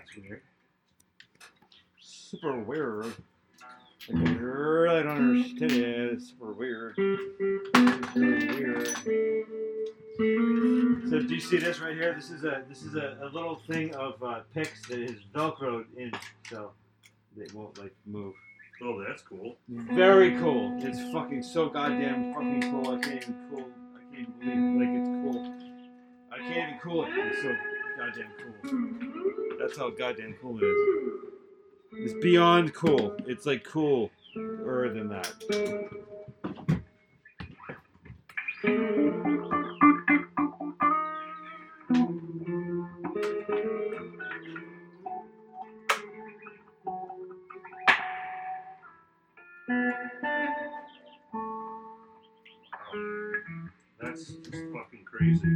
That's weird. Super weird. Like, I really don't understand it. It's super weird. It's really weird. So do you see this right here? This is a little thing of picks that is velcroed in, so they won't like move. Oh, that's cool. Very cool. It's fucking so goddamn fucking cool. I can't even believe like it's cool. I can't even cool it. It's so goddamn cool. That's how goddamn cool it is. It's beyond cool. It's like cooler than that. That's just fucking crazy.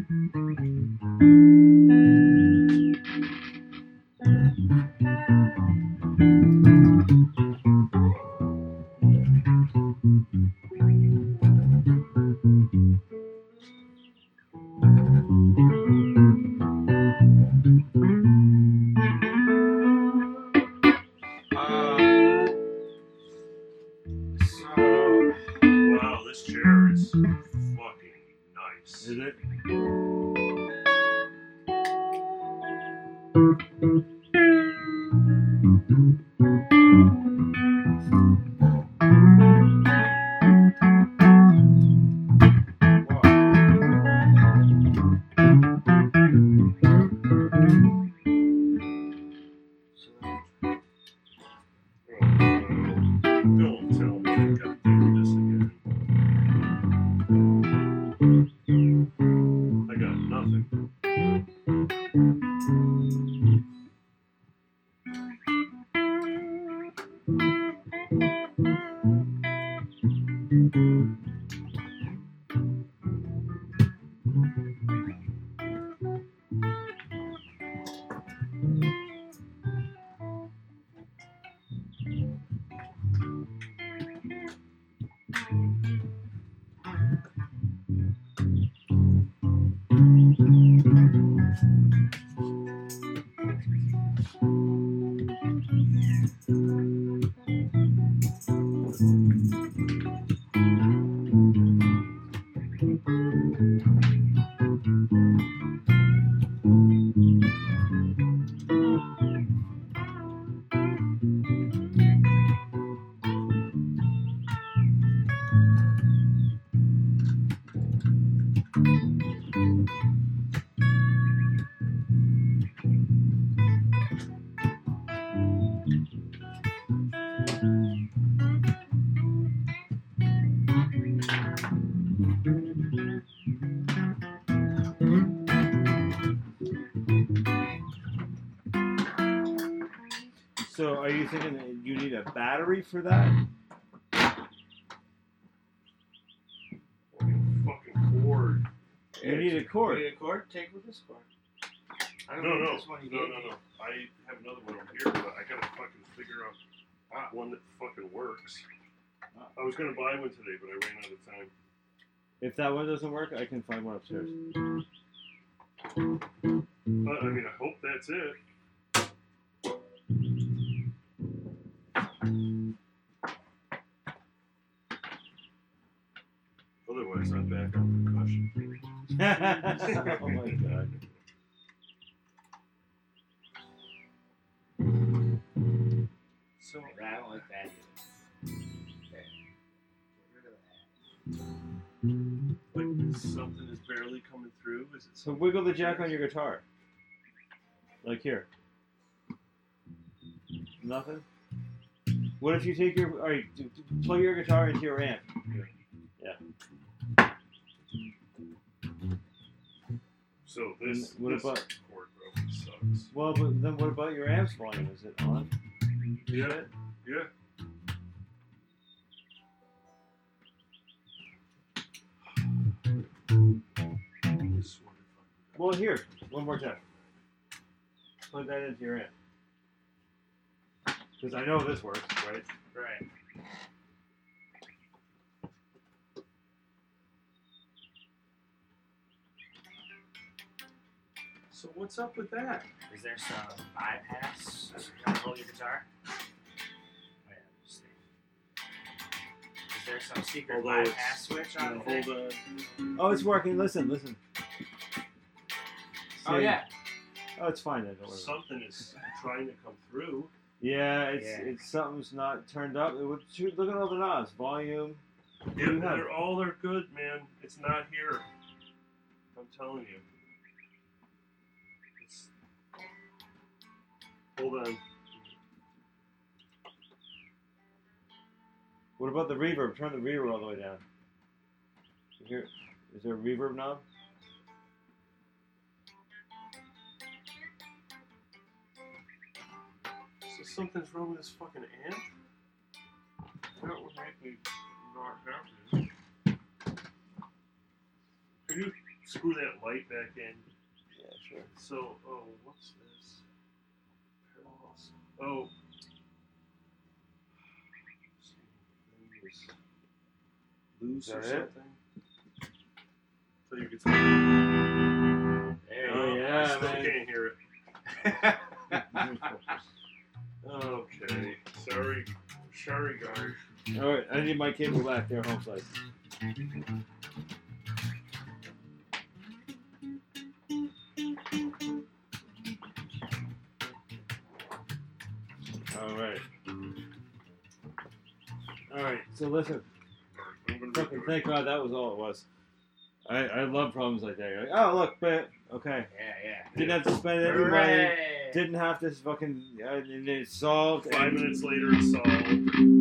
Wow, this chair is fucking nice. Is it? Don't tell me I gotta do this again. I got nothing. So are you thinking that you need a battery for that? Fucking cord. You need a cord. You need a cord? Take with this cord. I don't No. know this one you gave me. I have another one over here, but I gotta fucking figure out one that fucking works. I was gonna buy one today, but I ran out of time. If that one doesn't work, I can find one upstairs. I mean, I hope that's it. Otherwise, I'm back on percussion. Oh my god. So, I don't like that either. Okay. Get rid of that. Like something is barely coming through. Is it So wiggle the jack on your guitar. Like here. Nothing? What if you take your... Alright, plug your guitar into your amp. Yeah. So this What this about- chord probably sucks. Well, but then what about your amp's volume? Is it on? Yeah. Yeah. Well, here. One more time. Plug that into your amp. Because I know this works, right? Right. So what's up with that? Is there some bypass? You want to hold your guitar? Oh, yeah, just see. Is there some secret Although bypass switch on the Hold thing? on. Oh, it's working. Listen. Oh, See? yeah. Oh, it's fine. Then, don't worry. Something is trying to come through. Yeah, Yeah. it's something's not turned up. Look at all the knobs. Volume. Yeah, You have- they're all are good, man. It's not here. I'm telling you. It's... Hold on. What about the reverb? Turn the reverb all the way down. Here, is there a reverb knob? So something's wrong with this fucking amp? That would make me not happy. Can you screw that light back in? Yeah, sure. So, oh, what's this? Parallels. Oh. Loose or Is that it? something? So you can tell. There Oh, you yeah, I still man. can't hear it. Okay. Sorry, guys. All right, I need my cable back there, home slice. All right. So listen. Fucking thank God that was all it was. I love problems like that. You're like, oh look, but okay. Yeah. Didn't have to spend any money. Hooray! Didn't have to fucking. And it's solved. 5 and minutes later, it's solved.